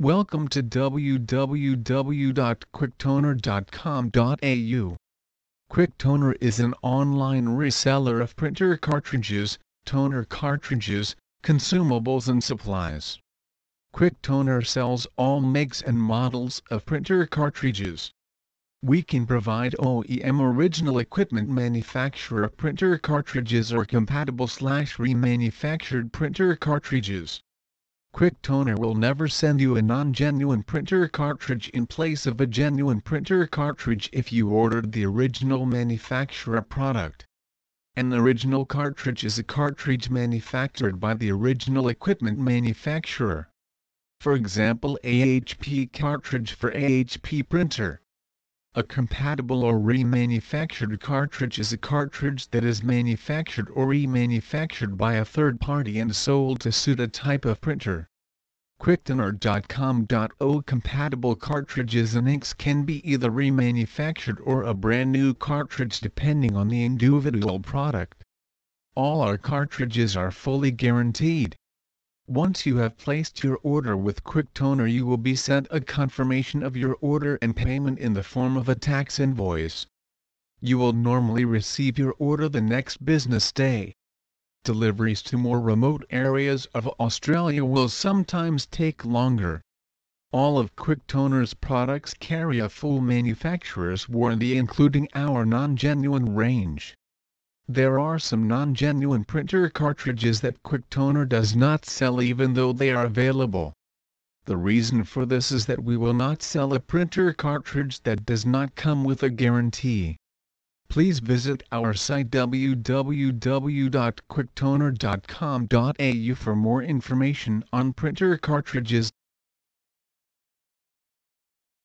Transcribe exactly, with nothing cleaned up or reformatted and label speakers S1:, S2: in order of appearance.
S1: Welcome to w w w dot quicktoner dot com dot a u. Quicktoner is an online reseller of printer cartridges, toner cartridges, consumables and supplies. Quicktoner sells all makes and models of printer cartridges. We can provide O E M original equipment manufacturer printer cartridges or compatible slash remanufactured printer cartridges. Quicktoner will never send you a non-genuine printer cartridge in place of a genuine printer cartridge if you ordered the original manufacturer product. An original cartridge is a cartridge manufactured by the original equipment manufacturer. For example, a H P cartridge for a H P printer. A compatible or remanufactured cartridge is a cartridge that is manufactured or remanufactured by a third party and sold to suit a type of printer. Quicktoner dot com dot a u compatible cartridges and inks can be either remanufactured or a brand new cartridge depending on the individual product. All our cartridges are fully guaranteed. Once you have placed your order with Quicktoner, you will be sent a confirmation of your order and payment in the form of a tax invoice. You will normally receive your order the next business day. Deliveries to more remote areas of Australia will sometimes take longer. All of Quicktoner's products carry a full manufacturer's warranty including our non-genuine range. There are some non-genuine printer cartridges that Quicktoner does not sell even though they are available. The reason for this is that we will not sell a printer cartridge that does not come with a guarantee. Please visit our site w w w dot quicktoner dot com dot a u for more information on printer cartridges.